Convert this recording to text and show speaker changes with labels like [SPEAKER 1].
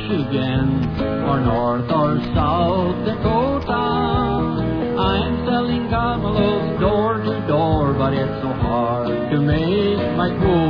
[SPEAKER 1] Michigan or North or South Dakota. I'm selling camelos door to door, but it's so hard to make my quota.